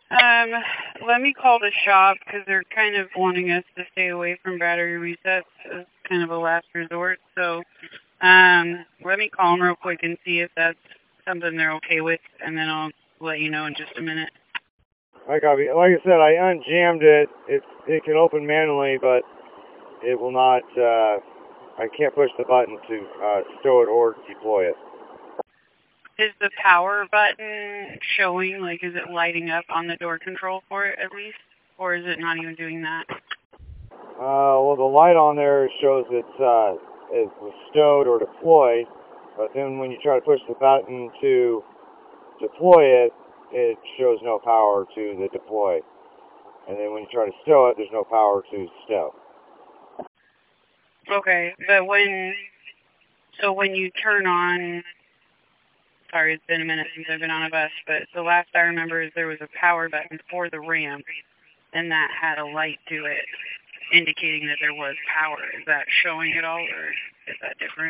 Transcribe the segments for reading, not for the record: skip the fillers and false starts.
Um, Let me call the shop because they're kind of wanting us to stay away from battery resets as kind of a last resort. So, let me call them real quick and see if that's something they're okay with, and then I'll let you know in just a minute. I copy. Like I said, I unjammed it. It can open manually, but it will not. I can't push the button to stow it or deploy it. Is the power button showing, like, is it lighting up on the door control for it at least? Or is it not even doing that? Well, the light on there shows it was stowed or deployed, but then when you try to push the button to deploy it, it shows no power to the deploy. And then when you try to stow it, there's no power to stow. Okay, but when you turn on, sorry, it's been a minute since I've been on a bus, but the last I remember is there was a power button for the ramp, and that had a light to it, indicating that there was power. Is that showing at all, or is that different?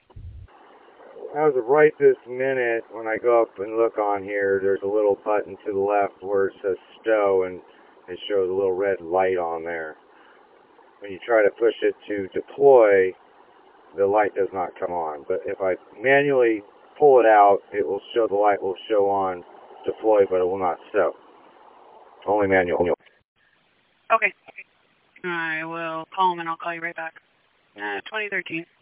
As of right this minute, when I go up and look on here, there's a little button to the left where it says stow, and it shows a little red light on there. When you try to push it to deploy, the light does not come on. But if I manually pull it out, it will show, the light will show on deploy, but it will not stow. Only manual. Okay. I will call them and I'll call you right back. 2013.